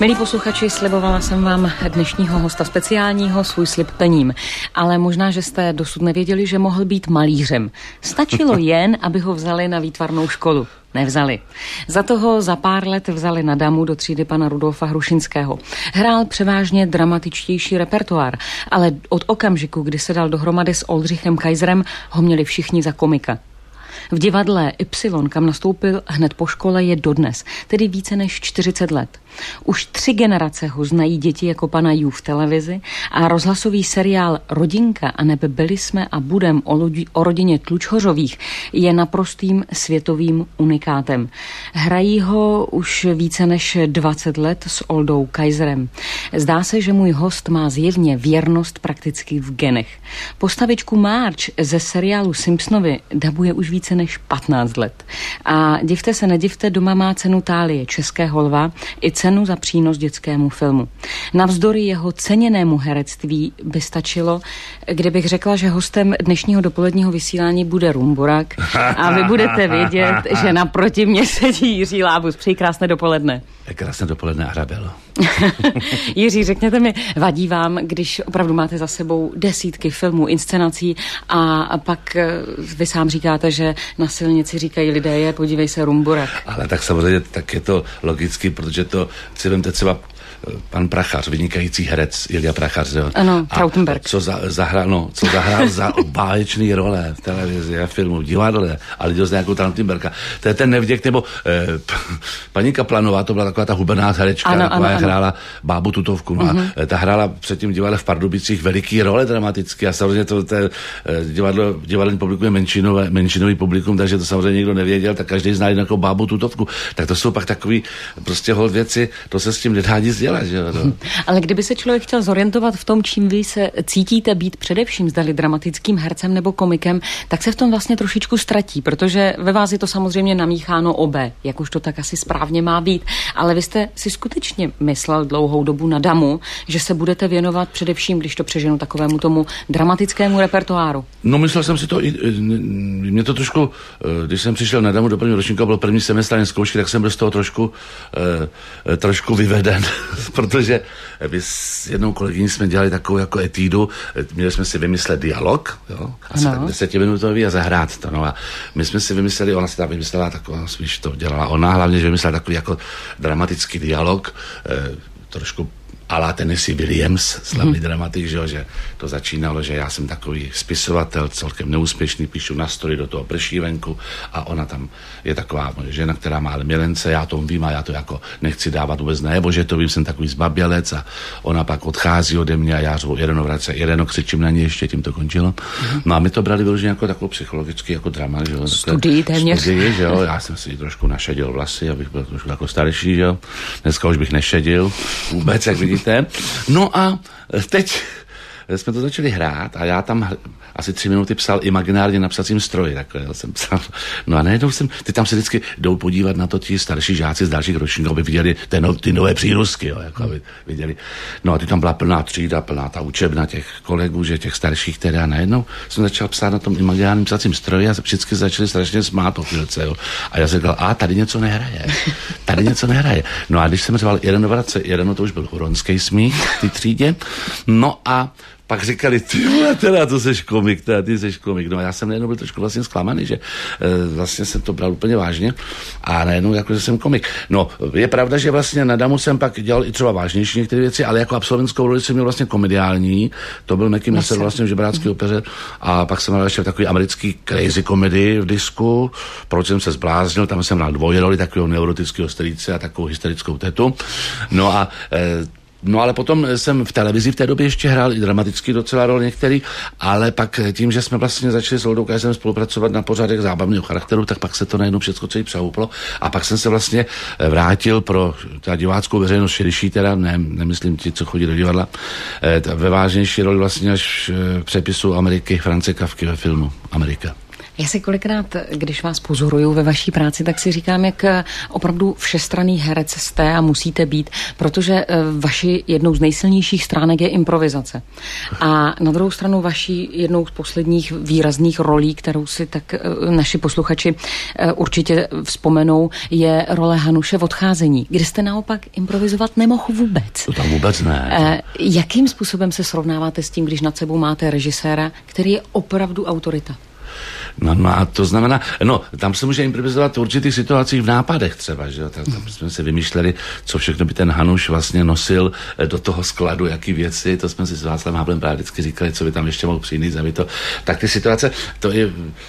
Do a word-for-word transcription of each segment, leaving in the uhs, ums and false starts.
Milí posluchači, slibovala jsem vám dnešního hosta speciálního, svůj slib plním. Ale možná, že jste dosud nevěděli, že mohl být malířem. Stačilo jen, aby ho vzali na výtvarnou školu. Nevzali. Za toho za pár let vzali na damu do třídy pana Rudolfa Hrušinského. Hrál převážně dramatičtější repertoár, ale od okamžiku, kdy se dal dohromady s Oldřichem Kaiserem, ho měli všichni za komika. V divadle Y, kam nastoupil hned po škole, je dodnes, tedy více než čtyřicet let. Už tři generace ho znají děti jako pana Jú v televizi a rozhlasový seriál Rodinka a nebe byli jsme a budem o, lodi, o rodině Tlučhořových je naprostým světovým unikátem. Hrají ho už více než dvacet let s Oldou Kaiserem. Zdá se, že můj host má zjevně věrnost prakticky v genech. Postavičku Marge ze seriálu Simpsonovi dabuje už více než patnáct let. A divte se, nedivte, doma má cenu Thálie, českého lva, i cenu za přínos dětskému filmu. Navzdory jeho ceněnému herectví by stačilo, kdybych řekla, že hostem dnešního dopoledního vysílání bude Rumburak a vy budete vědět, že naproti mě sedí Jiří Lábus. Přeji krásné dopoledne. Krásné dopoledne, Arabelo. Jiří, řekněte mi, vadí vám, když opravdu máte za sebou desítky filmů, inscenací a pak vy sám říkáte, že na silnici říkají lidé, je, podívej se, Rumburak. Ale tak samozřejmě, tak je to logicky, protože to, si vemte třeba pan Prachař, vynikající herec, Ilja Prachař, jo. Ano, Trautenberg. Co za, zahrál, no, co zahrál za báječný role v televizi a filmu, v divadle, a lidi ho znají jako Trautenberga. To je ten nevděk, nebo eh, paní Kaplanová, to byla taková ta hubená herečka, ano, taková ano, hrála ano. bábu Tutovku, no, uh-huh. a ta hrála předtím divadle v Pardubicích veliký role dramaticky a samozřejmě to, to divadlo, divadelní publikum je menšinové, menšinový publikum, takže to samozřejmě nikdo nevěděl, tak každý zná jako bábu Tutovku. Tak to jsou pak takový prostě hol věci, to se s tím nedá nic dělat. No. Ale kdyby se člověk chtěl zorientovat v tom, čím vy se cítíte být především, zdali dramatickým hercem nebo komikem, tak se v tom vlastně trošičku ztratí, protože ve vás je to samozřejmě namícháno obé, jak už to tak asi správně má být. Ale vy jste si skutečně myslel dlouhou dobu na damu, že se budete věnovat především, když to přeženu, takovému tomu dramatickému repertoáru. No, myslel jsem si to, i, mě to trošku, když jsem přišel na damu do prvního ročníku, byl první semestr zkoušky, tak jsem byl z toho trošku, eh, trošku vyveden. Protože my s jednou kolegyní jsme dělali takovou jako etídu, měli jsme si vymyslet dialog, jo, asi no. tak desetiminutový a zahrát to, no a my jsme si vymysleli, ona si tam vymyslela taková, spíš to dělala ona, hlavně, že vymyslela takový jako dramatický dialog, eh, trošku a la Tennessee Williams, slavný hmm. dramatik, že, jo, že to začínalo, že já jsem takový spisovatel, celkem neúspěšný, píšu na story, do toho prší venku a ona tam je taková moje žena, která má milence, já to vím a já to jako nechci dávat vůbec najevo, že to vím, jsem takový zbabělec a ona pak odchází ode mě a já řvu Ireno, vrace Ireno, křičím na ní, ještě tím to končilo. Hmm. No a my to brali vyloženě jako takovou psychologický jako drama, že jo. Studii téměř. Studii, že jo, já jsem si trošku našedil vlasy, abych byl trošku jako starší, že jo. Dneska už bych nešedil vůbec, jak vidíte. No a teď jsme to začali hrát a já tam asi tři minuty psal imaginárně na psacím stroji, takhle jsem psal. No a najednou jsem, ty tam se vždycky jdou podívat na to ti starší žáci z dalších ročníků, aby viděli ty, no, ty nové přírůstky, jo, jako aby viděli. No a ty tam byla plná třída, plná ta učebna těch kolegů, že těch starších teda a najednou jsem začal psát na tom imaginárním psacím stroji a všichni začali strašně smát po chvílce, jo. A já jsem říkal, a tady něco nehraje, tady něco nehraje. No a když jsem řval Ireno vrace, Ireno, to už byl huronský smích v té třídě, no a pak říkali, ty vole, teda, to seš komik, teda, ty seš komik. No a já jsem najednou byl trošku vlastně zklamaný, že e, vlastně jsem to bral úplně vážně a najednou jako, že jsem komik. No, je pravda, že vlastně na damu jsem pak dělal i třeba vážnější některé věci, ale jako absolventskou roli jsem měl vlastně komediální, to byl Meky Messer vlastně v Žebrácké opeře a pak jsem měl ještě takový americký crazy komedii v disku, proč jsem se zbláznil, tam jsem měl dvoje roli, takového neurotického strýce a takovou hysterickou tetu. No a e, No ale potom jsem v televizi v té době ještě hrál i dramaticky docela roli některý, ale pak tím, že jsme vlastně začali s Oldou Kaiserem spolupracovat na pořadech zábavného charakteru, tak pak se to najednou všechno celý přehouplo a pak jsem se vlastně vrátil pro ta diváckou veřejnost širší, teda ne, nemyslím ti, co chodí do divadla, ve vážnější roli vlastně až v přepisu Ameriky, France Kafky ve filmu Amerika. Já si kolikrát, když vás pozoruju ve vaší práci, tak si říkám, jak opravdu všestranný herec jste a musíte být, protože vaši jednou z nejsilnějších stránek je improvizace. A na druhou stranu vaší jednou z posledních výrazných rolí, kterou si tak naši posluchači určitě vzpomenou, je role Hanuše v Odcházení, kde jste naopak improvizovat nemohl vůbec. To tam vůbec ne. Jakým způsobem se srovnáváte s tím, když nad sebou máte režiséra, který je opravdu autorita? No, no a to znamená, no, tam se může improvizovat v určitých situacích v nápadech třeba, že jo, tam, tam jsme si vymýšleli, co všechno by ten Hanuš vlastně nosil do toho skladu, jaký věci, to jsme si s Václavem Havlem právě vždycky říkali, co by tam ještě mohl přinést, aby to, tak ty situace, to je,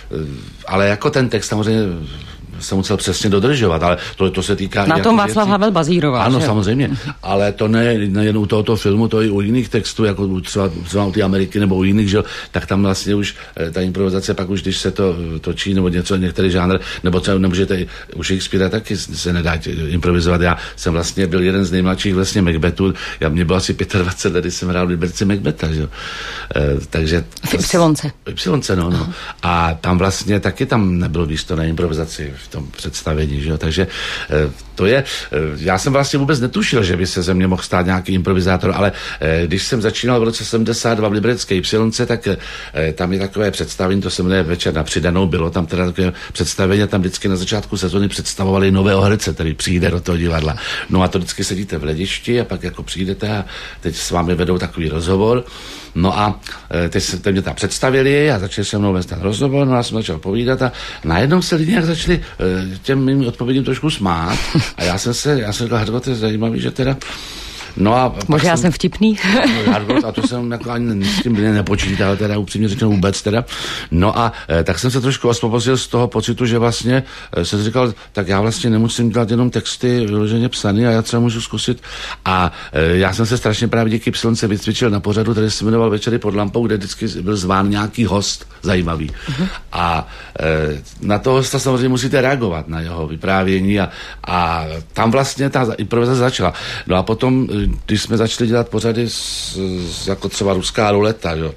ale jako ten text samozřejmě se musel přesně dodržovat, ale to, to se týká... Na tom Václav Havel bazíroval. Ano, že? Samozřejmě, ale to ne, nejen u tohoto filmu, to i u jiných textů, jako třeba, třeba u té Ameriky nebo u jiných, že, tak tam vlastně už ta improvizace, pak už když se to točí, nebo něco, některý žánr, nebo třeba nemůžete, u Shakespearea taky se nedá improvizovat. Já jsem vlastně byl jeden z nejmladších vlastně Macbethů, já mě bylo asi dvacet pět let, když jsem hrál v Liberci Macbetha, že? E, takže... V Ypsilonce. V Ypsilonce, no, no. A tam vlastně taky tam nebylo místo na improvizaci v tom představení, že jo, takže to je, já jsem vlastně vůbec netušil, že by se ze mě mohl stát nějaký improvizátor, ale když jsem začínal v roce sedmdesát dva v Liberecké Ypsilonce, tak tam je takové představení, to se jmenuje Večer na přidanou, bylo tam teda takové představení a tam vždycky na začátku sezóny představovali nového herce, který přijde do toho divadla. No a to vždycky sedíte v hledišti a pak jako přijdete a teď s vámi vedou takový rozhovor. No a teď se teď mě tam představili a začali se mnou vést ten rozhovor, no a já jsem začal povídat a najednou se lidi nějak začali těm mým odpovědím trošku smát a já jsem se, já jsem říkal, Hrdlo, to je zajímavý, že teda no a možná já jsem vtipný. No, a to jsem jako ani s tím nepočítal, teda upřímně řečeno vůbec teda. No a e, tak jsem se trošku osvobodil z toho pocitu, že vlastně e, jsem říkal, tak já vlastně nemusím dělat jenom texty vyloženě psaný a já třeba můžu zkusit. A e, já jsem se strašně právě díky Ypsilonce vycvičil na pořadu, který se jmenoval Večery pod lampou, kde vždycky byl zván nějaký host zajímavý. Uh-huh. A e, na toho hosta samozřejmě musíte reagovat, na jeho vyprávění a, a tam vlastně ta improvizace začala. No a potom když jsme začali dělat pořady s, s, jako třeba Ruská ruleta, jo,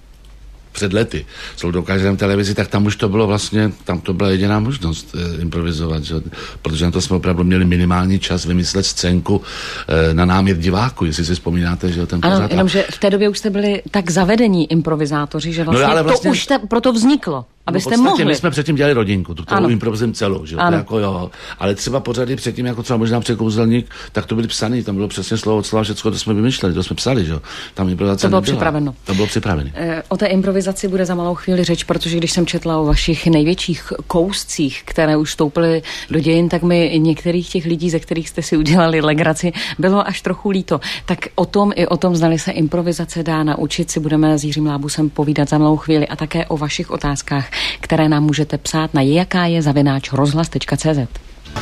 před lety, jsou dokáženém televizi, tak tam už to bylo vlastně, tam to byla jediná možnost eh, improvizovat, že? Protože na to jsme opravdu měli minimální čas vymyslet scénku eh, na námět diváku, jestli si vzpomínáte, že ten ano, pořád. Jenomže v té době už jste byli tak zavedení improvizátoři, že vlastně, no, vlastně to už te, proto vzniklo. Abyste no, mohli. My jsme předtím dělali Rodinku, tu kterou improvizujeme celou, že? To jako, jo. Ale třeba pořady předtím, jako třeba možná Překouzelník, tak to byly psaný, tam bylo přesně slovo od slova, všechno to jsme vymýšleli, to jsme psali, že? Tam improvizace to bylo nebyla. Připraveno. To bylo připraveno. E, o té improvizaci bude za malou chvíli řeč, protože když jsem četla o vašich největších kouscích, které už vstoupily do dějin, tak mi některých těch lidí, ze kterých jste si udělali legraci, bylo až trochu líto. Tak o tom i o tom, zdali se improvizace dá naučit, si budeme s Jiřím Lábusem povídat za malou chvíli a také o vašich otázkách, které nám můžete psát na jaká je zavináč rozhlas tečka cé zet.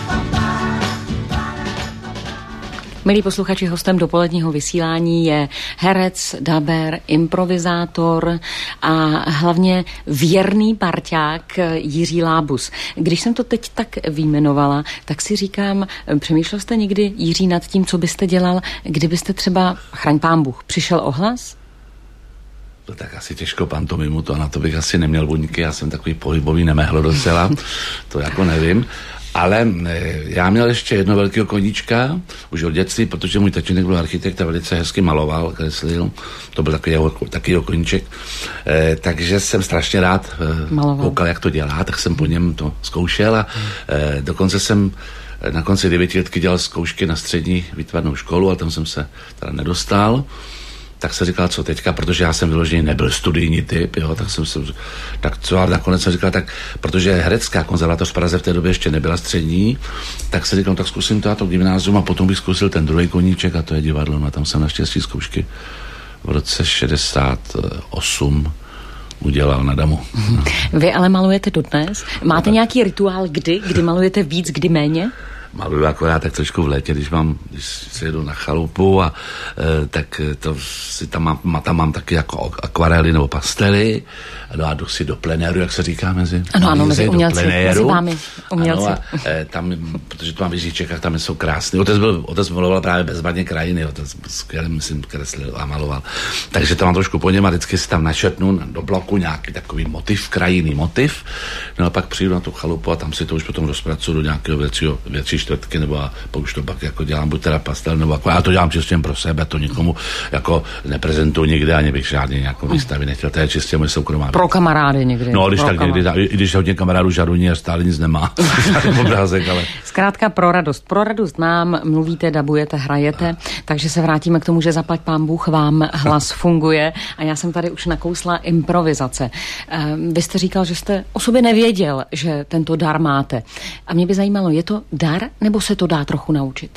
Milí posluchači, hostem dopoledního vysílání je herec, daber, improvizátor a hlavně věrný parťák Jiří Lábus. Když jsem to teď tak vyjmenovala, tak si říkám, přemýšlel jste někdy, Jiří, nad tím, co byste dělal, kdybyste třeba, chraň pán Bůh, přišel ohlas? No tak asi těžko pantomimu to, na to bych asi neměl buňky, já jsem takový pohybový nemehlo docela, to jako nevím. Ale já měl ještě jedno velkého koníčka, už od dětství, protože můj tatínek byl architekt a velice hezky maloval, kreslil, to byl takový jeho, takový jeho koníček, e, takže jsem strašně rád e, koukal, jak to dělá, tak jsem po něm to zkoušel a e, dokonce jsem na konci devětiletky dělal zkoušky na střední výtvarnou školu a tam jsem se teda nedostal. Tak se říkal, co teďka, protože já jsem vyloženě nebyl studijní typ, jo, tak jsem se, tak co, ale nakonec jsem říkal, tak, protože herecká konzervatoř v Praze v té době ještě nebyla střední, tak se říkal, tak zkusím to a to gymnázium a potom bych zkusil ten druhý koníček a to je divadlo, no a tam jsem naštěstí zkoušky v roce šedesát osm udělal na Damu. Vy ale malujete dodnes? Máte nějaký rituál kdy, kdy malujete víc, kdy méně? maluju akorát tak trošku v létě, když mám, když se jedu na chalupu a e, tak to si tam mám, tam mám taky jako akvarely nebo pastely, no a jdu si do plenéru, jak se říká mezi ano, ano, mezi umělci, mezi vámi umělci. Ano, a, e, tam, protože to mám v Jiříčekách, tam jsou krásný. Otec byl, otec maloval právě bezvadně krajiny, otec skvěle, myslím, kreslil a maloval. Takže to mám trošku po něm a vždycky si tam načetnu do bloku nějaký takový motiv, krajinný motiv, no a pak přijdu na tu chalupu a tam si to už potom rozpracuju do nějakého většího, větší čtvrtky, nebo a už to pak jako dělám buď teda pastel, nebo jako, já to dělám čistě pro sebe, to nikomu jako neprezentuju nikde, ani bych žádný nějakou výstavy nechtěl, to je čistě moje soukromá věc. Pro kamarády někdy. No, když tak někdy, i když hodně kamarádů žaruní a stále nic nemá. obrázek, ale... Zkrátka pro radost. Pro radost nám mluvíte, dabujete, hrajete, takže se vrátíme k tomu, že zaplať pán Bůh vám hlas funguje a já jsem tady už nakousla improvizace. Vy jste říkal, že jste o sobě nevěděl, že tento dar máte. A mě by zajímalo, je to dar, nebo se to dá trochu naučit?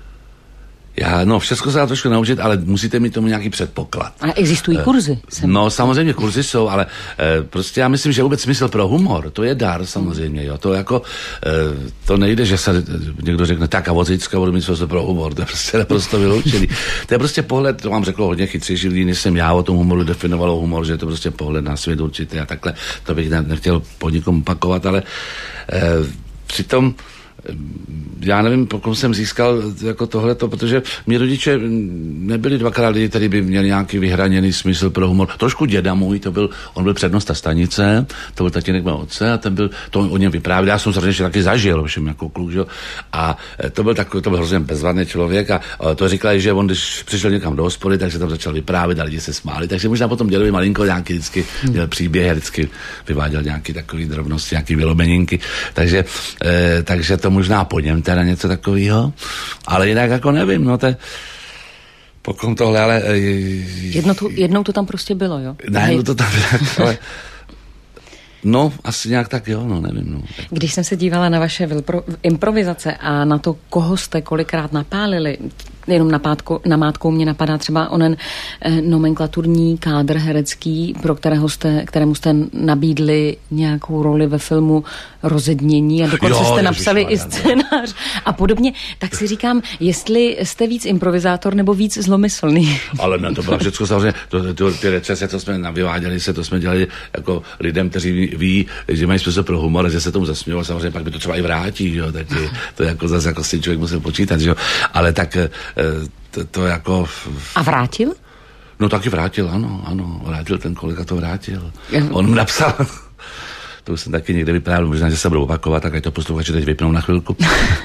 Já, no, všechno se dá trošku naučit, ale musíte mít tomu nějaký předpoklad. A existují kurzy? Jsem... No, samozřejmě kurzy jsou, ale e, prostě já myslím, že vůbec smysl pro humor, to je dar samozřejmě, jo. To jako, e, to nejde, že se někdo řekne, tak a od zítřka budu mít smysl pro humor, to je prostě naprosto vyloučený. To je prostě pohled, to vám řeklo hodně chytřejší lidí, než jsem já o tom humoru definovalo humor, že je to prostě pohled na svět určitě a takhle, to bych ne, nechtěl po nikom opakovat, ale e, přitom já nevím, pokud jsem získal jako tohleto, protože mý rodiče nebyli dvakrát lidi, který by měli nějaký vyhraněný smysl pro humor. Trošku děda můj, to byl, on byl přednosta stanice, to byl tatínek mého otce a ten byl, to o něm vyprávěl, já jsem samozřejmě taky zažil, všem jako kluk, že? A to byl takový, to byl hrozně bezvadný člověk a to říkali, že on, když přišel někam do hospody, takže tam začal vyprávět a lidi se smáli, takže možná potom dělali malinko nějaký vždycky měl příběh a vždycky vyváděl nějaký takový drobnosti, nějaký vylomeninky, takže, eh, takže to možná po něm teda něco takového, ale jinak jako nevím, no to je pokom tohle, ale... Jedno to, jednou to tam prostě bylo, jo? Ne, no to tam bylo, ale... No, asi nějak tak jo, no nevím. No. Když jsem se dívala na vaše vilpro, improvizace a na to, koho jste kolikrát napálili, jenom napátko, namátkou mě napadá třeba onen eh, nomenklaturní kádr herecký, pro kterého jste, kterému jste nabídli nějakou roli ve filmu Rozednění a dokonce jo, jste napsali i scénář a podobně, tak si říkám, jestli jste víc improvizátor nebo víc zlomyslný. Ale ne, to bylo všechno samozřejmě, to, to, ty recese, co jsme navyváděli se, to jsme dělali jako lidem, kteří ví, ví že mají smysl pro humor, že se tomu zasmělo, samozřejmě pak by to třeba i vrátí, jo, tak je, to je jako zase jako si člověk musel počítat, jo, ale tak to, to jako... A vrátil? No taky vrátil, ano, ano, vrátil, ten kolega to vrátil. On mi napsal, to už jsem taky někde vyprávěl, možná, že se budu opakovat, tak ať to posluchači teď vypnou na chvilku.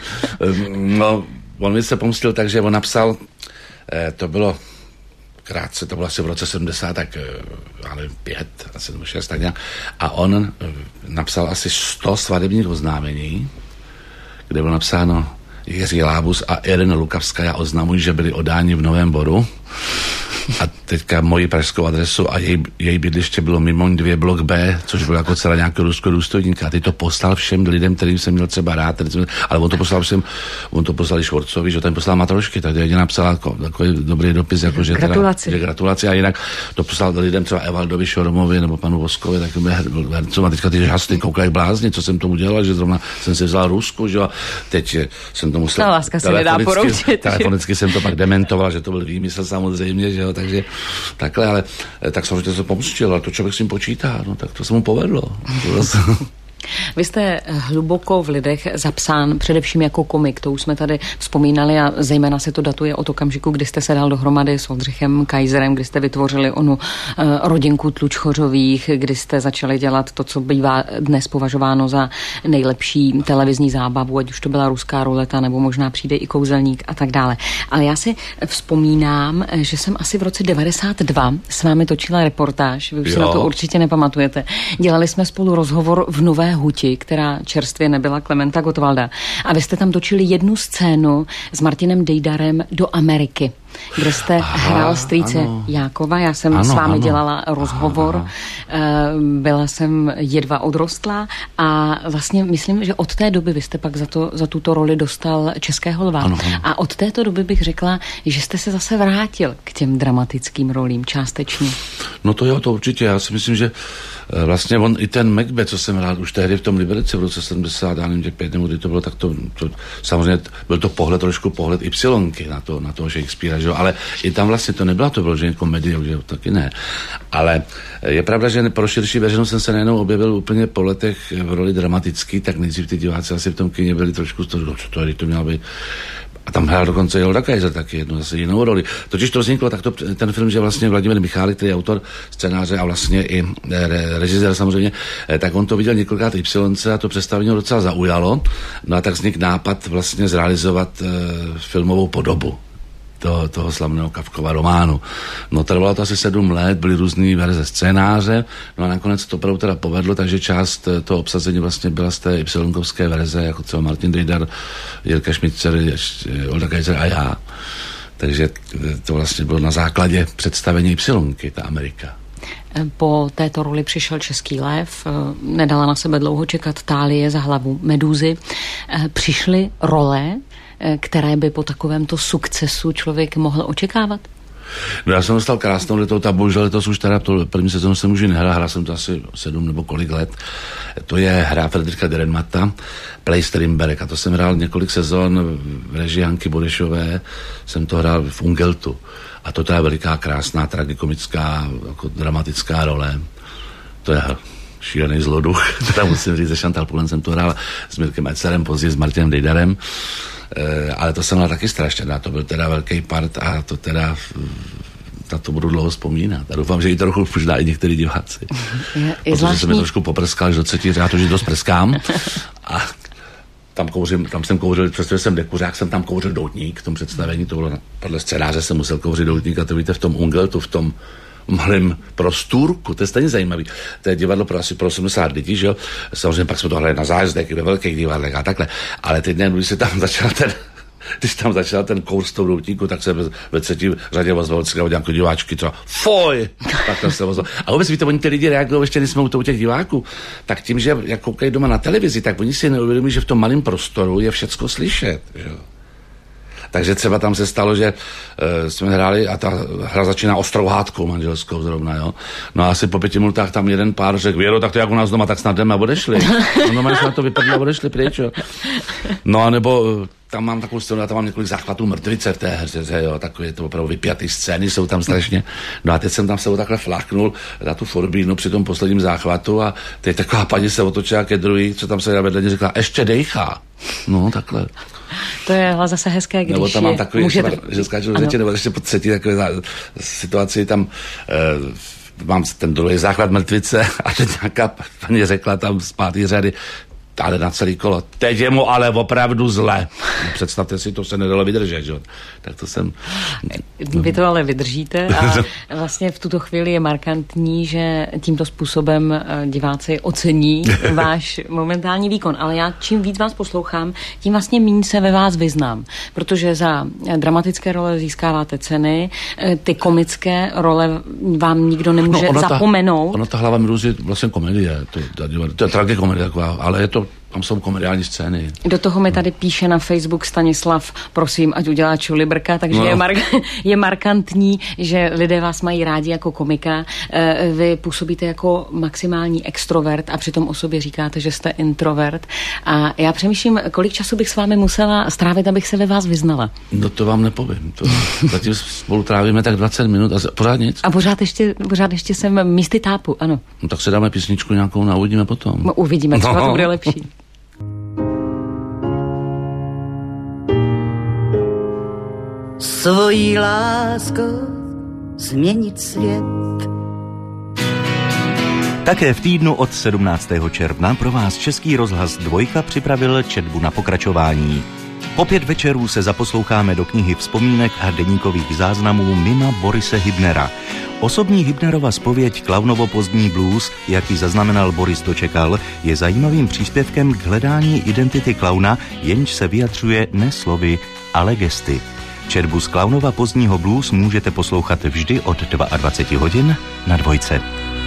No, on mi se pomstil tak, že on napsal, eh, to bylo krátce, to bylo asi v roce sedmdesát, tak já nevím, pět, asi nebo šest, tak nějak. A on napsal asi sto svadebních oznámení, kde bylo napsáno Jiří Lábus a Irena Lukavská oznamují, že byli odáni v Novém Boru. A teďka moji pražskou adresu a její, její bydliště bylo mimo dvě blok B, což bylo jako celé nějakého ruského důstojníka. A teď to poslal všem lidem, kterým jsem měl třeba rád, ale on to poslal všem, on to poslal i Švorcovi, že ten poslal Matrošky, tak jediná napsala jako, takový dobrý dopis, jako že gratulaci. Teda, že gratulaci a jinak to poslal lidem třeba Evaldovi Šoromovi nebo panu Voskovi, takovým hercům a teďka ty žasty koukají blázni, co jsem tomu dělal, že zrovna jsem si vzal Rusku, že a teď jsem to musel... Ta láska se nedá poroučit. Telefonicky jsem to pak dementoval, že to byl výmysl samozřejmě, že jo, takže takhle, ale tak samozřejmě se pomstil, ale to člověk s ním počítá, no tak to se mu povedlo. Vy jste hluboko v lidech zapsán především jako komik, to už jsme tady vzpomínali a zejména se to datuje od okamžiku, kdy jste se dal dohromady s Oldřichem Kaiserem, kdy jste vytvořili onu uh, rodinku Tlučchořových, kdy jste začali dělat to, co bývá dnes považováno za nejlepší televizní zábavu, ať už to byla ruská ruleta, nebo možná přijde i kouzelník a tak dále. Ale já si vzpomínám, že jsem asi v roce devadesát dva s vámi točila reportáž, vy už si na to určitě nepamatujete. Dělali jsme spolu rozhovor v Nové Huti, která čerstvě nebyla Klementa Gottwalda. A vy jste tam točili jednu scénu s Martinem Dejdarem do Ameriky. kde jste Aha, hrál strýce ano. Jákova. Já jsem ano, s vámi ano. dělala rozhovor. Aha. Byla jsem jedva odrostlá a vlastně myslím, že od té doby vy jste pak za, to, za tuto roli dostal Českého lva. Ano, ano. A od této doby bych řekla, že jste se zase vrátil k těm dramatickým rolím částečně. No to jo, to určitě. Já si myslím, že vlastně on i ten Macbeth, co jsem hrál už tehdy v tom Liberci v roce sedmdesát, já nevím, těch pět nebo kdy to bylo, tak to, to samozřejmě byl to pohled, trošku pohled Ypsilonky na to, na toho Shakespearea, že jo, ale i tam vlastně to nebyla to vyloženě komedie, že jo, taky ne. Ale je pravda, že pro širší veřejnost jsem se nejenom objevil úplně po letech v roli dramatický, tak nejdřív ty diváci asi v tom kině byli trošku z toho, co to je, to mělo být. A tam hrál dokonce Jolda Kaiser taky jednu zase jinou roli. Totiž to vzniklo takto ten film, že vlastně Vladimír Michálek, který je autor scénáře a vlastně i režisér samozřejmě, tak on to viděl několikrát Ypsilonce a to představení ho docela zaujalo. No a tak vznikl nápad vlastně zrealizovat uh, filmovou podobu toho, toho slavného Kafkova románu. No trvalo to asi sedm let, byly různý verze scénáře, no a nakonec to opravdu teda povedlo, takže část toho obsazení vlastně byla z té ypsilonkovské verze, jako třeba Martin Dejdar, Jirka Šmitcer, Olda Kaiser a já. Takže to vlastně bylo na základě představení Ypsilonky, ta Amerika. Po této roli přišel Český lev, nedala na sebe dlouho čekat Tálie za hlavu Medúzy. Přišly role, které by po takovémto sukcesu člověk mohl očekávat? No já jsem dostal krásnou letou, ta bohužel letos už teda to první sezónu jsem už nehrál, hrál jsem to asi sedm nebo kolik let. To je hra Fredrika Dürrenmatta, Play Strindberg, a to jsem hrál několik sezon v režii Hanky Bodešové, jsem to hrál v Ungeltu. A to je veliká, krásná, tragikomická, jako dramatická role. To je šílený zloduch, teda musím říct, že Chantal Poulain jsem to hrál s Mirkem Etzerem, později s Martinem Dejdarem. E, ale to jsem měl taky strašně, to byl teda velký part a to teda na to budu dlouho vzpomínat. A doufám, že i trochu možná i některý diváci. Je, je protože zvláštní. Jsem mi trošku poprskal, že do třetí já to, že dost prskám. A tam, kouřím, tam jsem kouřil, přestože jsem dekuřák, jsem tam kouřil doutník v tom představení, to bylo podle scénáře jsem musel kouřit doutník a to víte v tom Ungeltu, v tom malém prostůrku, to je stejně zajímavý. To je divadlo pro asi pro osmdesát lidí, že jo? Samozřejmě pak jsme to hráli na zájezdech, ve velkých divadlech a takhle. Ale teď ne, když se tam začal ten, když tam začal ten kouř s tou doutníku, tak se ve třetí řadě ozval od nějakého diváčky, třeba foj! Takhle se ozval. A vůbec víte, oni ty lidi reagují, ještě než jsme u těch diváků, tak tím, že jak koukají doma na televizi, tak oni si neuvědomí, že v tom malém prostoru je všecko slyšet, že jo? Takže třeba tam se stalo, že uh, jsme hráli a ta hra začíná ostrou hádkou manželskou zrovna, jo. No a asi po pěti minutách tam jeden pár řekl, Věro, tak to jak u nás doma, tak snad jdeme a odešli. No no, jsme to vypadli a odešli pryč, jo. No a nebo uh, tam mám takovou scénu, já tam mám několik záchvatů mrtvice v té hře, jo, takové to opravdu vypjatý scény jsou tam strašně. No a teď jsem tam se takhle fláknul na tu forbínu při tom posledním záchvatu a teď taková paní se otočila ke druhý, co tam se vedle, řekla, ještě dejchá. No takhle. To je ale zase hezké, když nebo tam mám takový, můžete... že skáču do řeči, nebo ještě po třetí takové situaci tam e, mám ten druhý základ mrtvice a teď nějaká paní řekla tam z páté řady, ale na celý kolo. Teď je mu ale opravdu zle. Představte si, to se nedalo vydržet, že? Tak to jsem... Vy to ale vydržíte a vlastně v tuto chvíli je markantní, že tímto způsobem diváci ocení váš momentální výkon. Ale já čím víc vás poslouchám, tím vlastně méně se ve vás vyznám. Protože za dramatické role získáváte ceny, ty komické role vám nikdo nemůže no, ono zapomenout. Ta, ono ta hlava Medúzy je vlastně komedie. To, to, to je tragikomedie taková, ale je to tam jsou komediální scény. Do toho mi tady píše na Facebook Stanislav, prosím, ať udělá Čulibrka, takže no. je, mark- je markantní, že lidé vás mají rádi jako komika. Vy působíte jako maximální extrovert a přitom o sobě říkáte, že jste introvert. A já přemýšlím, kolik času bych s vámi musela strávit, abych se ve vás vyznala. No to vám nepovím. To, zatím spolu trávíme tak dvacet minut a pořád nic. A pořád ještě, pořád ještě jsem místy tápu, ano. No tak se dáme písničku nějakou a uvidíme potom. No, uvidíme, třeba no. to bude lepší. Svojí láskou změnit svět. Také v týdnu od sedmnáctého června pro vás Český rozhlas Dvojka připravil četbu na pokračování. Po pět večerů se zaposloucháme do knihy vzpomínek a deníkových záznamů mima Borise Hybnera. Osobní Hybnerova zpověď Klaunovo pozdní blues, jaký zaznamenal Boris Dočekal, je zajímavým příspěvkem k hledání identity klauna, jenž se vyjadřuje ne slovy, ale gesty. Četbu z Klaunova pozdního blues můžete poslouchat vždy od dvacet dva hodin na Dvojce.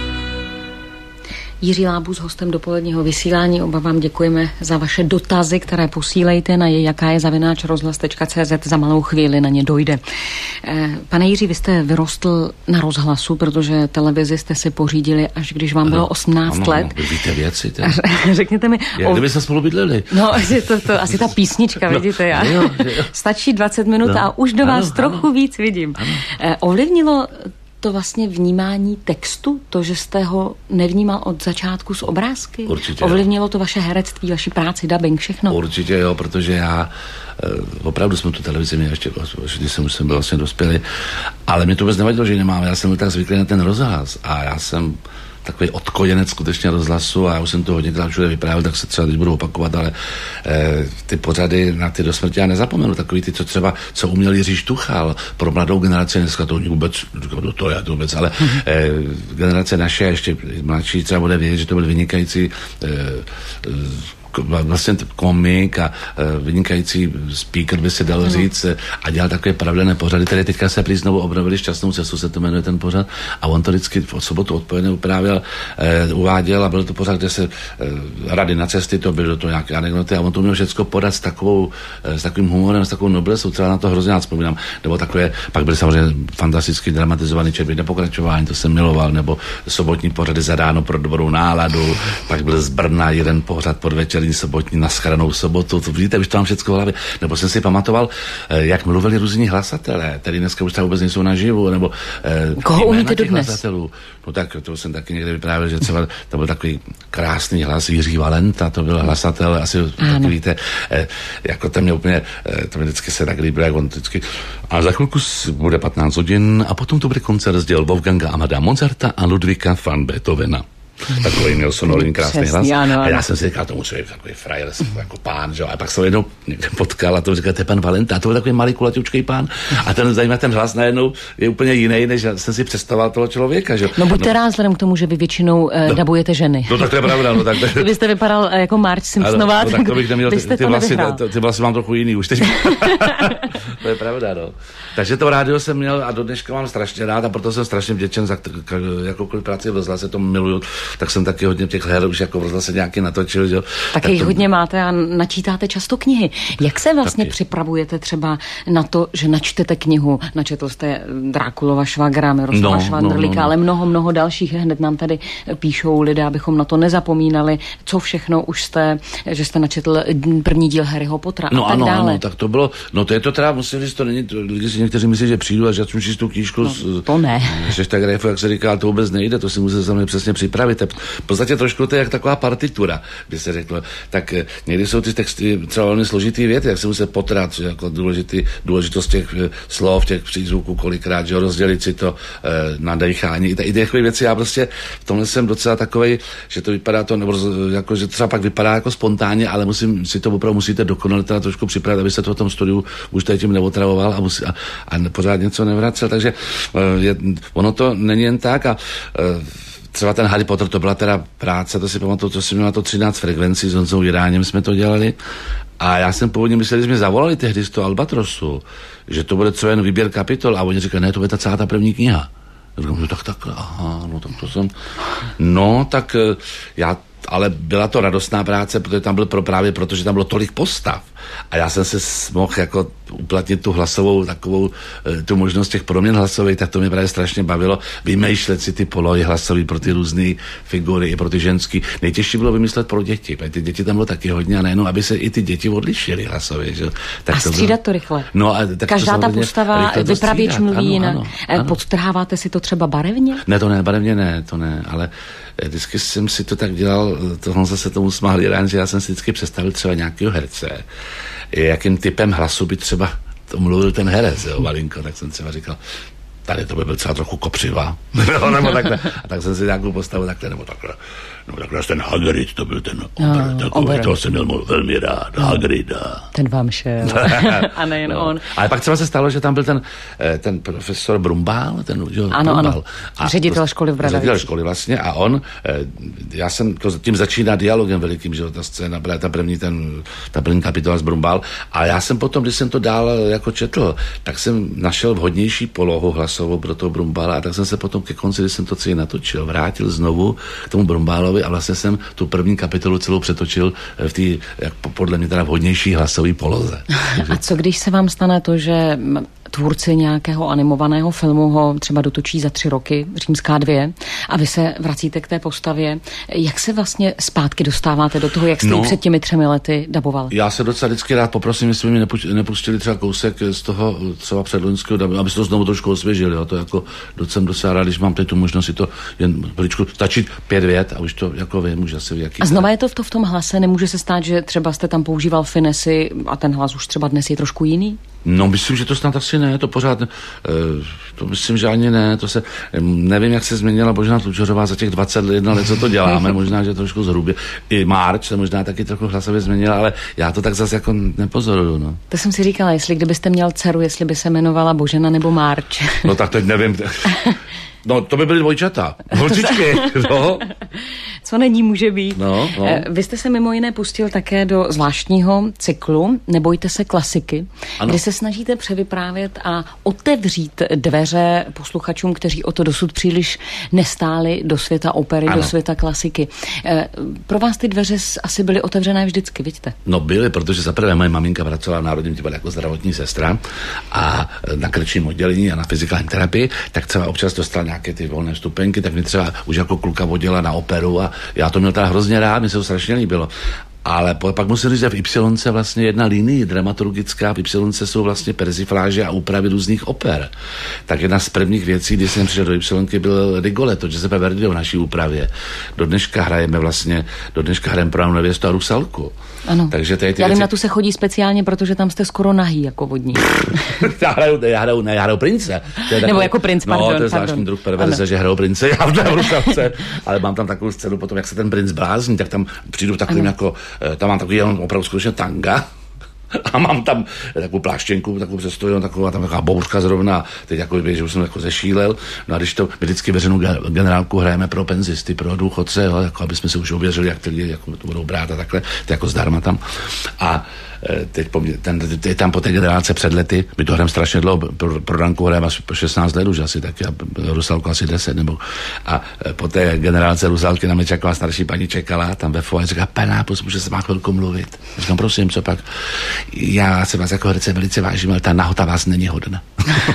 Jiří Lábus, hostem dopoledního vysílání. Oba vám děkujeme za vaše dotazy, které posílejte na je, jaká je zavináč rozhlas tečka cé zet. Za malou chvíli na ně dojde. Pane Jiří, vy jste vyrostl na rozhlasu, protože televizi jste si pořídili, až když vám bylo osmnáct ano, let. Ano, víte věci. Tak. Řekněte mi... Jak o... kdyby se spolu bydleli. No, asi, to, to, asi ta písnička, no, vidíte, já. Jo, jo. Stačí dvacet minut no, a už do ano, vás ano, trochu ano. víc vidím. Ano. Ovlivnilo to vlastně vnímání textu, to, že jste ho nevnímal od začátku z obrázky? Určitě. Ovlivnilo to vaše herectví, vaši práci, dubbing, všechno? Určitě jo, protože já opravdu jsme tu televizi měli ještě, když jsem už jsem byl vlastně dospělý, ale mě to vůbec nevadilo, že nemám. Já jsem byl tak zvyklý na ten rozhlas a já jsem takový odkojenec skutečně rozhlasu a já už jsem to hodněkrát všude vyprávěl, tak se třeba teď budu opakovat, ale e, ty pořady na ty do smrti já nezapomenu. Takový ty, co třeba, co uměl Jiří Štuchal pro mladou generaci, dneska to vůbec, do toho já to vůbec, ale e, generace naše, ještě mladší třeba bude vědět, že to byl vynikající e, e, vlastně komik a uh, vynikající speaker, by se dalo říct, a dělal takové pravidelné pořady, které teďka se prý znovu obnovili, Šťastnou cestu se to jmenuje ten pořad, a on to vždycky v sobotu odpoledne uprávěl, uh, uváděl a byl to pořad, kde se uh, rady na cesty, to byly to nějaké anekdoty a on to měl všechno podat s takovou, uh, s takovým humorem, s takovou noblesou, třeba na to hrozně vzpomínám, nebo takové, pak byly samozřejmě fantasticky dramatizovaný Četby na pokračování, to jsem miloval, nebo sobotní pořady za ráno pro dobrou náladu, pak byl z Brna jeden pořad podvečer sobotní na shranou sobotu, to vidíte, už to mám všechno v hlavě. Nebo jsem si pamatoval, jak mluvili různí hlasatelé, který dneska už tam vůbec nejsou naživu, nebo koho umíte dodnes? No tak to jsem taky někde vyprávěl, že třeba to byl takový krásný hlas Jiří Valenta, to byl hlasatel, asi taky víte, jako tam mě úplně, to mě vždycky se tak líbilo, jak on vždycky, a za chvilku bude patnáct hodin a potom to bude koncert z děl Wolfganga Amadea Mozarta a Ludvíka van Beethovena. Takový měl sonorní krásný hlas. Ano, ano. A já jsem si říkal, to musí být takový frajer, jako pán, že? A pak jsem jednou někde potkal a to říkal, to je pan Valenta, a to byl takový malý kulaťučkej pán. A ten zajímavý, ten hlas najednou je úplně jiný, než jsem si představoval toho člověka, že? No buďte no. rád vzhledem k tomu, že vy většinou uh, no. dabujete ženy. No tak to je pravda, no tak. Vy jste vypadal uh, jako Marge Simpsonová, no, tak to bych neměl, ty, ty, vlasy, ty, ty vlasy mám trochu jiný už teď. To je pravda, no. Takže to rádio jsem měl a do dneška mám strašně rád a proto jsem strašně vděčen za jakoukoliv práci v rozhlase, to miluju, tak jsem taky hodně těch her už jako v rozhlase nějaký natočil, jo. Tak, tak jich to... hodně máte a načítáte často knihy. Jak se vlastně taky připravujete třeba na to, že načtete knihu? Načetl jste Drákulova švagra, Miroslava no, Švandrlíka, no, no, no. ale mnoho, mnoho dalších. Hned nám tady píšou lidé, abychom na to nezapomínali, co všechno už jste, že jste načetl první díl Harryho Pottera no, a tak ano, dále. Ano, tak to bylo, no to je to teda, musím říct, to není, to, lidi si někteří myslí, že přijdu a že začnu číst tu knížku. No, to ne. Že tak Grefu, jak se říká, to vůbec nejde, to si musíte sami přesně připravit. V podstatě trošku to je jak taková partitura, by se řeklo. Tak někdy jsou ty texty třeba velmi složitý věty, jak se musí potrat, jako důležitý, důležitost těch slov, těch přízvuků, kolikrát, že rozdělit si to e, na dechání. I, i takové věci, já prostě v tomhle jsem docela takovej, že to vypadá to, nebo jako, že třeba pak vypadá jako spontánně, ale musím si to opravdu musíte dokonale teda trošku připravit, abyste to v tom studiu už tady tím neotravoval a, musí, a, a pořád něco nevracel. Takže e, je, ono to není jen tak a e, třeba ten Harry Potter, to byla teda práce, to si pamatuju, to si měl na to třináct frekvencí, s Honzou Jiráněm jsme to dělali. A já jsem původně myslel, že jsme zavolali tehdy z toho Albatrosu, že to bude třeba jen výběr kapitol a oni říkali, ne, to bude ta celá ta první kniha. Říkám, no tak, tak, aha, no tak to jsem... No, tak já... Ale byla to radostná práce, protože tam byl pro právě, protože tam bylo tolik postav. A já jsem se mohl jako uplatnit tu hlasovou, takovou, tu možnost těch proměn hlasových, tak to mě právě strašně bavilo. Vymýšlet si ty polohy hlasový pro ty různé figury, i pro ty ženský. Nejtěžší bylo vymyslet pro děti, protože ty děti tam bylo taky hodně a nejenom, aby se i ty děti odlišily hlasově. Že? Tak a to střídat bylo... to rychle. No, a tak každá to ta postava, vypravěč mluví jinak. Podtrháváte si to třeba barevně? Ne, to ne, barevně ne, to ne, ale vždycky jsem si to tak dělal, tohle zase tomu smáhl Jirán, že já jsem si vždycky představil třeba nějakého herce, jakým typem hlasu by třeba to mluvil ten herec, jo, malinko, tak jsem třeba říkal, tady to by byl třeba trochu kopřiva, nebo takhle. A tak jsem si nějakou postavu takhle, nebo takhle. No takhle ten Hagrid, to byl ten Ober, no, takový, toho jsem měl velmi rád, no. Hagrida. Ten vám šel. A nejen no. on. Ale pak třeba se stalo, že tam byl ten, ten profesor Brumbál, ten, jo, ano, Brumbál. ano, a ředitel školy v Bradavicích. Ředitel školy vlastně a on, já jsem to tím začíná dialogem velikým, že ta scéna, byla ta první, ten, ta první kapitola z Brumbál a já jsem potom, když jsem to dál jako četl, tak jsem našel vhodnější polohu hlasovou pro toho Brumbála a tak jsem se potom ke konci, když jsem to celý natočil, vrátil znovu k tomu Brumbálovi a vlastně jsem tu první kapitolu celou přetočil v té, podle mě teda vhodnější hlasové poloze. A co když se vám stane to, že tvůrci nějakého animovaného filmu ho třeba dotočí za tři roky, Římská dvě, a vy se vracíte k té postavě. Jak se vlastně zpátky dostáváte do toho, jak jste no, ji před těmi třemi lety daboval? Já se docela vždycky rád poprosím, jestli by mi nepustili třeba kousek z toho třeba předloňského dabu, aby se to znovu trošku osvěžili. Jo? To jako docela docela rád, když mám teď tu možnost si to jen veličku stačit pět vět a už to jako vím, už asi jaký. A znova je to v, to v tom hlase, nemůže se stát, že třeba jste tam používal finesy a ten hlas už třeba dnes je trošku jiný? No, myslím, že to snad asi ne, to pořád, to myslím, že ani ne, to se, nevím, jak se změnila Božena Tlučořová za těch dvacet let, co to děláme, možná, že trošku zhrubě, i Marč se možná taky trochu hlasově změnila, ale já to tak zase jako nepozoruju, no. To jsem si říkala, jestli kdybyste měl dceru, jestli by se jmenovala Božena nebo Marč. No tak teď nevím. No, to by byly dvojčata. Holčičky, no. Co není, může být. No, no. Vy jste se mimo jiné pustil také do zvláštního cyklu Nebojte se klasiky, ano. Kdy se snažíte převyprávět a otevřít dveře posluchačům, kteří o to dosud příliš nestáli, do světa opery, ano. Do světa klasiky. Pro vás ty dveře asi byly otevřené vždycky, vidíte? No byly, protože zaprvé moje maminka pracovala v Národním divadle jako zdravotní sestra a na krčním oddělení a na fyzikální terapii, tak třeba občas dostala nějaké ty volné vstupenky, tak mi třeba už jako kluka vodila na operu a já to měl teda hrozně rád, mi se to strašně líbilo. Ale pak musím říct, že v Y vlastně jedna linie dramaturgická, v Y jsou vlastně perzifláže a úpravy různých oper. Tak jedna z prvních věcí, když jsem přišel do Y, byl Rigoletto, Giuseppe Verdi v naší úpravě. Do dneška hrajeme vlastně, do dneška hrajeme Pro nevěstu a Rusalku. Ano. Takže tady ty já vím, věci... na tu se chodí speciálně, protože tam jste skoro nahý jako vodní. já hraju, já hraju, ne, já hraju prince. Nebo takový, jako princ, pardon. No, to je zvláštní druh perverze, že hraju prince, já v Rusalce, ale mám tam takovou scénu potom, jak se ten princ blázní, tak tam přijdu takovým ano. jako, tam mám takový jenom opravdu skutečně tanga a mám tam takovou pláštěnku, takovou přestojnou, taková tam taková bouřka zrovna, teď jako, že už jsem jako zešílel, no a když to, my vždycky veřejnou generálku hrajeme pro penzisty, pro důchodce, jo, jako aby jsme se už uvěřili, jak ty lidi jako to budou brát a takhle, to jako zdarma tam. A teď po mě, ten, teď tam po té generálce před lety, my to hrajeme strašně dlouho, pro, pro Danku hrajeme asi šestnáct let už asi, tak já Rusalku asi deset, nebo a po té generálce Rusalky na mě čekala starší paní čekala, tam ve foaje, říká, pana, může se má chvilku mluvit. Říkám, prosím, co pak? Já se vás jako herce velice vážím, ale ta nahota vás není hodna.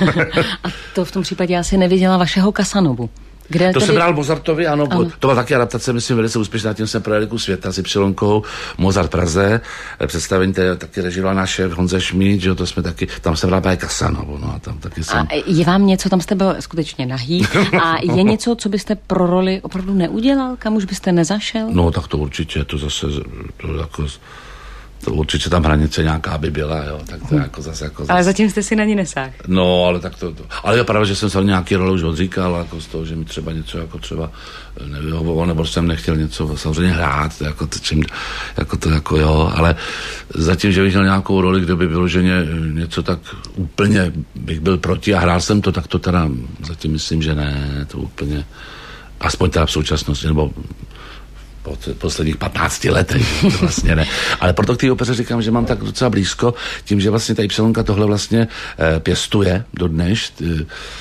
A to v tom případě já si neviděla vašeho Casanovu. Kde to tedy... jsem hrál Mozartovi, ano, ano. To byla taky adaptace, myslím, velice úspěšná, tím jsem projel ku světa s Ypsilonkou, Mozart Praze, představení, které taky režíroval náš šéf Honza Šmíd, že jo, to jsme taky, tam jsem hrál právě Casanovu, no a tam taky jsem... A je vám něco, tam jste byl skutečně nahý, a je něco, co byste pro roli opravdu neudělal, kam už byste nezašel? No, tak to určitě, to zase, to jako... To určitě tam hranice nějaká by byla, jo, tak to jako zase jako zase. Ale zatím jste si na ní nesáhl. No, ale tak to, to. Ale je pravda, že jsem se nějaký roli už odříkal, jako z toho, že mi třeba něco jako třeba nevyhovovalo, nebo jsem nechtěl něco samozřejmě hrát, jako to, čím, jako to jako jo, ale zatím, že bych měl nějakou roli, kde by vyloženě něco tak úplně bych byl proti a hrál jsem to, tak to teda zatím myslím, že ne, to úplně, aspoň teda v současnosti, nebo po posledních patnácti letech, to vlastně ne. Ale proto k té opeře říkám, že mám tak docela blízko, tím, že vlastně ta Ypsilonka tohle vlastně e, pěstuje dodneš. E,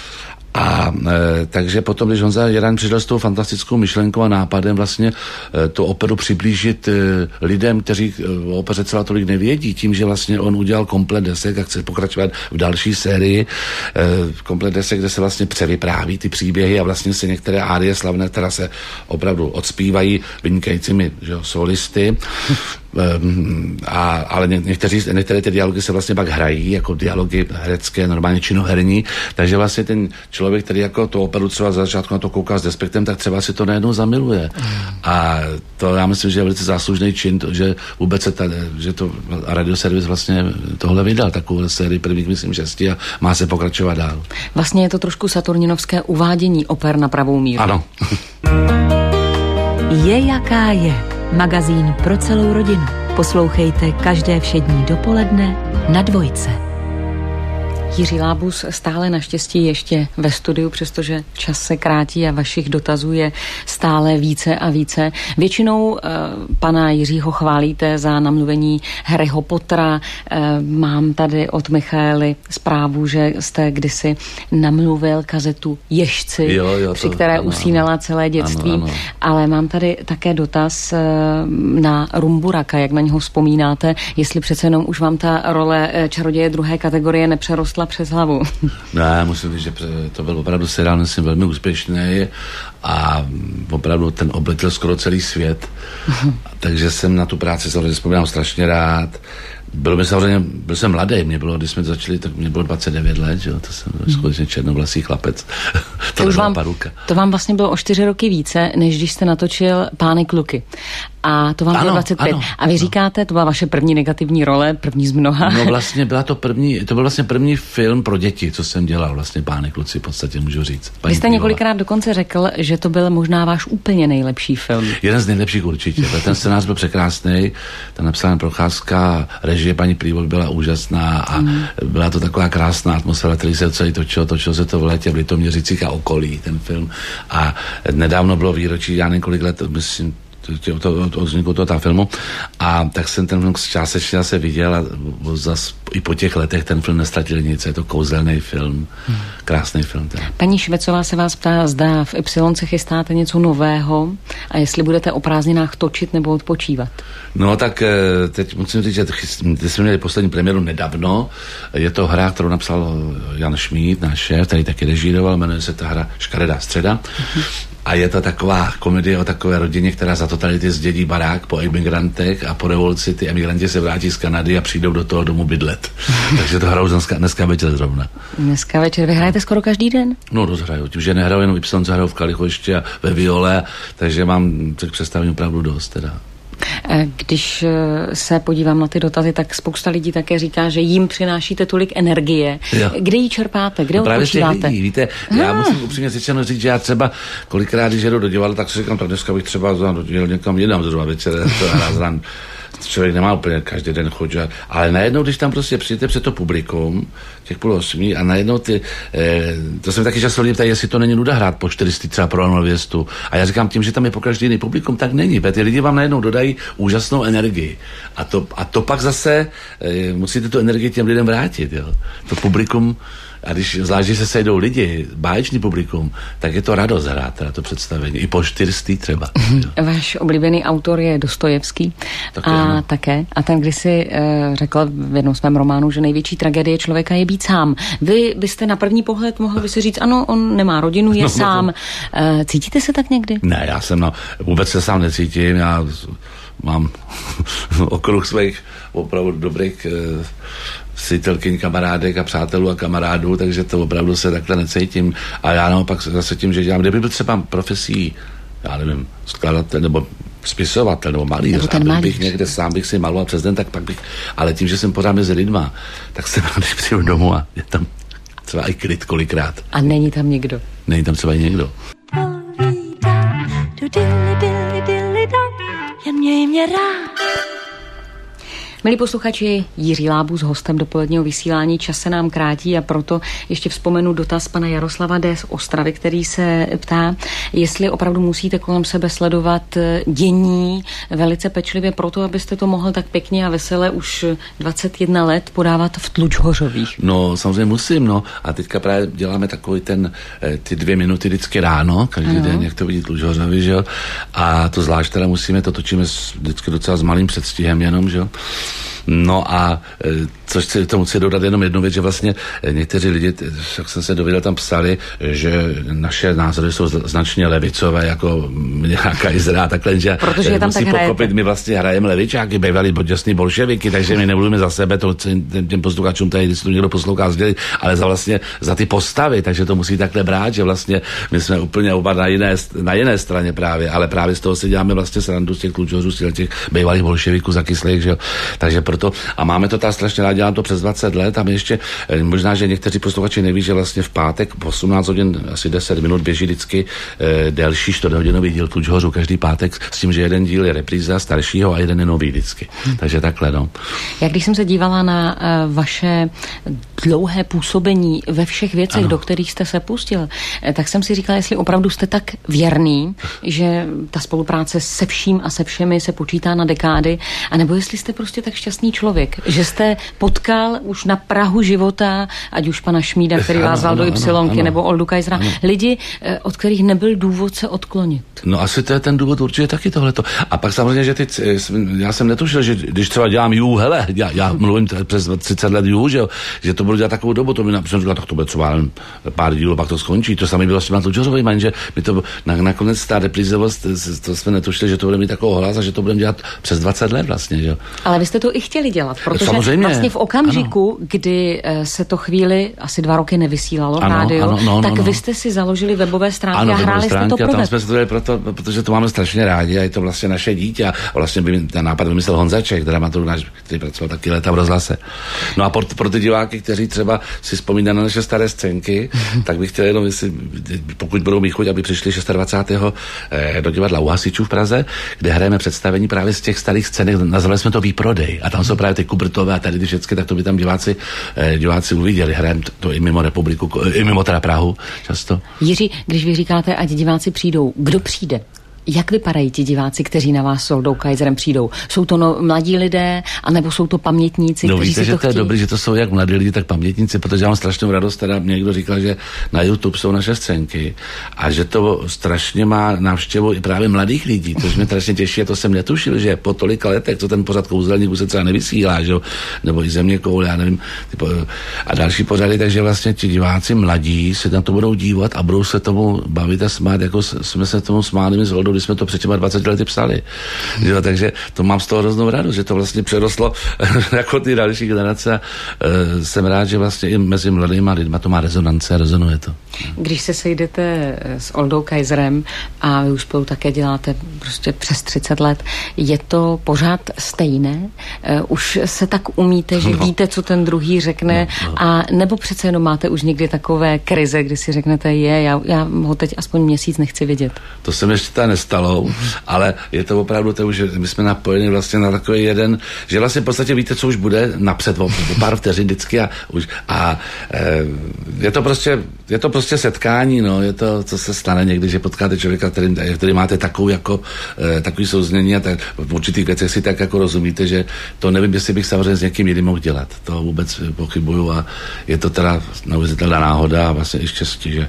A e, takže potom, když Honza Jeran přišel s tou fantastickou myšlenkou a nápadem vlastně e, tu operu přiblížit e, lidem, kteří e, o opeře celá tolik nevědí, tím, že vlastně on udělal komplet desek a chce pokračovat v další sérii, e, komplet desek, kde se vlastně převypráví ty příběhy a vlastně se některé árie slavné, která se opravdu odspívají vynikajícími že jo, solisty. A, ale ně, někteří, některé ty dialogy se vlastně pak hrají jako dialogy herecké, normálně činoherní, takže vlastně ten člověk, který jako to operu třeba za začátku na to kouká s despektem, tak třeba si to najednou zamiluje. Mm. A to já myslím, že je velice záslužný čin, to, že vůbec se tady, že to radioservis vlastně tohle vydal, takovou sérii prvních, myslím, šesti a má se pokračovat dál. Vlastně je to trošku saturninovské uvádění oper na pravou míru. Ano. Je jaká je. Magazín pro celou rodinu. Poslouchejte každé všední dopoledne na Dvojce. Jiří Lábus stále naštěstí ještě ve studiu, přestože čas se krátí a vašich dotazů je stále více a více. Většinou uh, pana Jiřího chválíte za namluvení Harryho Pottera. Uh, mám tady od Michaely zprávu, že jste kdysi namluvil kazetu Ježci, jo, jo, to, při které ano, usínala ano. celé dětství. Ano, ano. Ale mám tady také dotaz uh, na Rumburaka, jak na něho vzpomínáte, jestli přece jenom už vám ta role čaroděje druhé kategorie nepřerostla přes hlavu. Ne, musím říct, že to byl opravdu seriál, myslím, velmi úspěšný a opravdu ten obletěl skoro celý svět. Takže jsem na tu práci samozřejmě vzpomínám strašně rád. Byl, samozřejmě, byl jsem mladý, mě bylo, když jsme začali, tak mě bylo dvacet devět let, že? To jsem byl skutečně černovlasý chlapec. to, to, už vám, paruka. to vám vlastně bylo o čtyři roky více, než když jste natočil Pány kluky. A to vám ano, bylo dvacet pět. Ano, a vy ano. říkáte, to byla vaše první negativní role, první z mnoha. No vlastně byla to první, to byl vlastně první film pro děti, co jsem dělal, vlastně Pány kluci, v podstatě můžu říct. Vy jste několikrát dokonce řekl, že to byl možná váš úplně nejlepší film. Jeden z nejlepších určitě. Ten scénář byl překrásný, ta napsaná Procházka, režie paní Prývol byla úžasná a mm. byla to taková krásná atmosféra, který se celý točilo, točilo se to v létě v Litoměřicích a okolí, ten film. A nedávno bylo výročí, já nevím kolik let, myslím, od vzniku toho filmu a tak jsem ten film částečně zase viděl a zase i po těch letech ten film nestratil nic, je to kouzelný film, hmm. krásný film. Teda. Paní Švecová se vás ptá, zda v Y se chystáte něco nového a jestli budete o prázdninách točit nebo odpočívat. No tak teď musím říct, že teď jsme měli poslední premiéru nedávno, je to hra, kterou napsal Jan Šmíd, náš šéf, který taky režíroval, jmenuje se ta hra Škaredá středa. Hmm. A je to taková komedie o takové rodině, která za totality zdědí barák po emigrantech a po revoluci ty emigranti se vrátí z Kanady a přijdou do toho domu bydlet. Takže to hrajou dneska, dneska večer zrovna. Dneska večer. Vy hrajete skoro každý den? No rozhraju. Tím, že nehraju jenom Y, hraju v Kalichu ještě a ve viole, takže mám tak představení opravdu dost teda. Když se podívám na ty dotazy, tak spousta lidí také říká, že jim přinášíte tolik energie. Jo. Kde ji čerpáte? Kde no odpočíváte? Lidí, víte, hmm. já musím upřímně řečeno říct, že já třeba kolikrát, když jedu do divadla, tak si říkám, tak dneska bych třeba jel někam jinam zrovna večer, to raz ran. Člověk nemá úplně každý den chuť, ale najednou, když tam prostě přijete před to publikum, těch půl osmí a najednou ty, eh, to jsem taky často lidí ptají, jestli to není nuda hrát po čtyřistý třeba pro Nověstu. A já říkám, tím, že tam je po každý jiný publikum, tak není, protože ty lidi vám najednou dodají úžasnou energii. A to, a to pak zase eh, musíte tu energii těm lidem vrátit, jo. To publikum. A když zvlášť, že se sejdou lidi, báječný publikum, tak je to radost hrát teda to představení. I po čtyřstý třeba. Váš oblíbený autor je Dostojevský. Také, a no. také. A ten kdysi uh, řekl v jednom svém románu, že největší tragédie člověka je být sám. Vy byste na první pohled mohli by si říct, ano, on nemá rodinu, je no, sám. No to... uh, cítíte se tak někdy? Ne, já jsem, no, vůbec se sám necítím. Já mám okruh svých opravdu dobrých uh, přítelkyň, kamarádek a přátelů a kamarádů, takže to opravdu se takhle necítím. A já naopak zase tím, že dělám, kdyby byl třeba profesí, já nevím, skladatel nebo spisovatel nebo malíř, a bych někde sám bych si maloval přes den, tak pak bych, ale tím, že jsem pořád mezi lidma, tak jsem rád, když přijdu domů a je tam třeba i klid kolikrát. A není tam někdo? Není tam třeba i někdo. Jen měj mě rád. Milí posluchači, Jiří Lábus, hostem dopoledního vysílání, čas se nám krátí a proto ještě vzpomenu dotaz pana Jaroslava D. z Ostravy, který se ptá, jestli opravdu musíte kolem sebe sledovat dění velice pečlivě proto, abyste to mohl tak pěkně a veselé už dvacet jedna let podávat v Tlučhořových. No, samozřejmě musím, no. A teďka právě děláme takový ten, ty dvě minuty vždycky ráno, každý ano. den, jak to vidí Tlučhořovy, že jo. A to zvlášť teda musíme, to točíme vždycky docela s malým předstihem jenom, že jo. No a což chci tomu chci dodat jenom jednu věc, že vlastně někteří lidi, jak jsem se dověděl, tam psali, že naše názory jsou značně levicové, jako nějaká Izrael, takhle, že protože je tam musí tak pochopit, my vlastně hrajeme levičáky, bývalí jasný bolševiky, takže my nebudeme za sebe, to těm posluchačům tady, když to někdo poslouchá, sdělit, ale za vlastně za ty postavy, takže to musí takhle brát, že vlastně my jsme úplně oba na jiné, na jiné straně právě, ale právě z toho si děláme vlastně srandu z těch Tlučhořů, z těch bývalých bolševiků zakyslých, že jo, takže proto, a máme to tak strašně rád, dělám to přes dvacet let a my ještě, možná, že někteří posluchači neví, že vlastně v pátek v osmnáct hodin, asi deset minut běží vždycky eh, delší čtvrthodinový díl Tlučhořů každý pátek s tím, že jeden díl je repríza staršího a jeden je nový vždycky. Hmm. Takže takhle, no. Jak když jsem se dívala na uh, vaše dlouhé působení ve všech věcech, ano. do kterých jste se pustil, tak jsem si říkala, jestli opravdu jste tak věrný, že ta spolupráce se vším a se všemi se počítá na dekády, anebo jestli jste prostě tak šťastný člověk, že jste potkal už na prahu života, ať už pana Šmída, který vás vzal do Ypsilonky, nebo Oldu Kaisera, lidi, od kterých nebyl důvod se odklonit. No asi to je ten důvod určitě taky tohleto. A pak samozřejmě, že ty, já jsem netušil, že když třeba dělám jú, hele, já, já mluvím přes třicet let jú, že, že to budu dělat takovou dobu, to mi například říkal, tak to bude třeba pár dílů, pak to skončí. To samé bylo s těma Tlučhořovými, že my to na, nakonec ta reprízovost, to jsme netušili, že to bude mít takovou hlas a že to budeme dělat přes dvacet let vlastně, že? Ale vy jste to i chtěli dělat, protože samozřejmě. Vlastně v okamžiku, ano. kdy se to chvíli asi dva roky nevysílalo v ano, rádiu, ano, no, tak no, no. vy jste si založili webové stránky ano, a hráli stránky, jste to pro tam jsme se to dělali proto, protože to máme strašně rádi a je to vlastně naše dítě a vlastně by ten nápad vymyslel Honzaček, dramaturg náš, který pracoval taky léta v rozhlase. No a pro, pro ty diváky, kteří třeba si vzpomínají na naše staré scénky, tak bych chtěl jenom, jestli, pokud budou mít chuť, aby přišli dvacátého šestého do divadla u Hasičů v Praze, kde hrajeme představení právě z těch starých scének, nazvali jsme to Výprodej. A tam jsou právě ty Kubrtové a tady ty všechny, tak to by tam diváci, diváci uviděli. Hrajeme to i mimo republiku, i mimo teda Prahu často. Jiří, když vy říkáte, ať diváci přijdou, kdo přijde? Jak vypadají ti diváci, kteří na vás s Oldou Kaiserem přijdou? Jsou to no, mladí lidé, anebo jsou to pamětníci, no, kteří víte, si to že to je chtějí? dobrý, že to jsou jak mladí lidi, tak pamětníci, protože já mám strašnou radost, teda mě někdo říkal, že na YouTube jsou naše scénky a že to strašně má návštěvu i právě mladých lidí, což mě strašně těší a to jsem netušil, že po tolika letech, co ten pořad Kouzelník už se třeba nevysílá, že? Nebo i Země koule, já nevím, typo, a další pořady, takže vlastně ti diváci mladí se na to budou dívat a budou se tomu bavit a smát, jako jsme se tomu smáli my s Oldou, když jsme to před těma dvaceti lety psali. Mm. Jo, takže to mám z toho hroznou radost, že to vlastně přerostlo jako ty další generace a uh, jsem rád, že vlastně i mezi mladýma lidma to má rezonance a rezonuje to. Když se sejdete s Oldou Kaiserem a vy už spolu také děláte prostě přes třicet let, je to pořád stejné? Uh, už se tak umíte, že no. víte, co ten druhý řekne no, no. a nebo přece jenom máte už někdy takové krize, kdy si řeknete, je, já, já ho teď aspoň měsíc nechci vidět. To se mi ještě ta nestalo, ale je to opravdu to, že my jsme napojeni vlastně na takový jeden, že vlastně v podstatě víte, co už bude napřed, o pár vteřin vždycky a, už, a e, je to prostě je to prostě setkání, no, je to, co se stane někdy, že potkáte člověka, který, který máte takovou jako, e, takový souznění a tak, v určitých věcech si tak jako rozumíte, že to nevím, jestli bych samozřejmě s někým jiným mohl dělat. To vůbec pochybuju a je to teda neuvěřitelná náhoda a vlastně i štěstí, že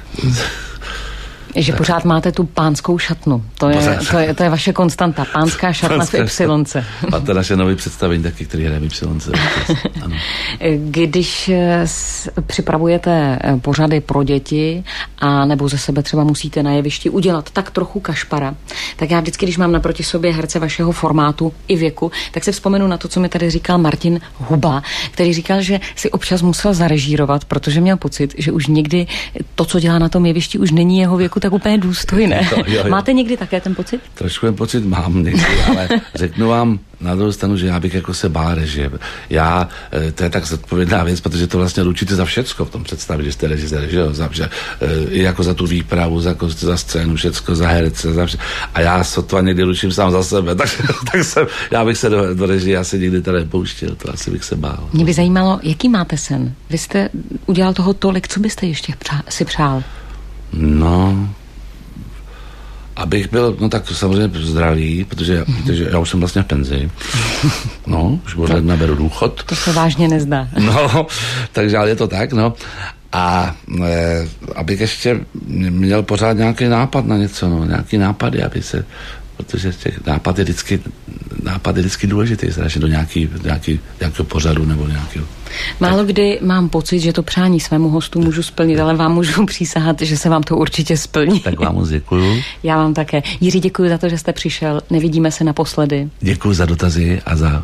Že pořád máte tu pánskou šatnu. To je, to je, to je vaše konstanta. Pánská šatna Pánská v Ypsilonce. A to naše nové představení taky, který hraje v Ypsilonce. Ano. Když připravujete pořady pro děti a nebo ze sebe třeba musíte na jevišti udělat tak trochu kašpara, tak já vždycky, když mám naproti sobě herce vašeho formátu i věku, tak se vzpomenu na to, co mi tady říkal Martin Huba, který říkal, že si občas musel zarežírovat, protože měl pocit, že už někdy to, co dělá na tom jevišti, už není jeho věku tak úplně důstojné. Jo, jo, jo. Máte někdy také ten pocit? Trošku ten pocit mám někdy, ale řeknu vám na druhou stranu, že já bych jako se bál režie. Já, to je tak zodpovědná věc, protože to vlastně ručíte za všecko v tom představit, že jste režisér, že jo, za, že, i jako za tu výpravu, za, za scénu, všecko, za herce, za vše. A já sotva někdy ručím sám za sebe, tak, tak jsem, já bych se do, do režie asi nikdy tady nepouštěl, to asi bych se bál. Mě by zajímalo, jaký máte sen? Vy jste udělal toho tolik, co byste ještě přá, si přál? No, abych byl, no tak samozřejmě zdravý, protože, mm-hmm. protože já už jsem vlastně v penzi. No, už od ledna beru důchod. To se vážně nezdá. No, takže ale je to tak, no. A e, abych ještě měl pořád nějaký nápad na něco, no, nějaký nápady, aby se, protože těch nápad je vždycky, nápad je vždycky důležitý, strašně do nějaký, nějaký, nějakého pořadu nebo nějakého. Málo kdy mám pocit, že to přání svému hostu můžu splnit, ale vám můžu přísahat, že se vám to určitě splní. Tak vám moc děkuju. Já vám také. Jiří, děkuji za to, že jste přišel. Nevidíme se naposledy. Děkuji za dotazy a za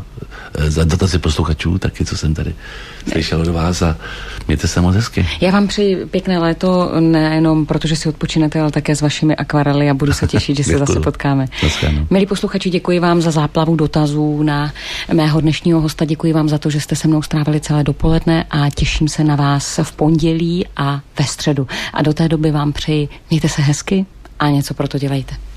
za dotazy posluchačů, taky co jsem tady slyšel od vás a mějte se moc hezky. Já vám přeji pěkné léto, nejenom protože si odpočinete, ale také s vašimi akvarely a budu se těšit, že se zase potkáme. Milí posluchači, děkuji vám za záplavu dotazů na mého dnešního hosta, děkuji vám za to, že jste se mnou strávili celé dopoledne a těším se na vás v pondělí a ve středu. A do té doby vám přeji, mějte se hezky a něco pro to dělejte.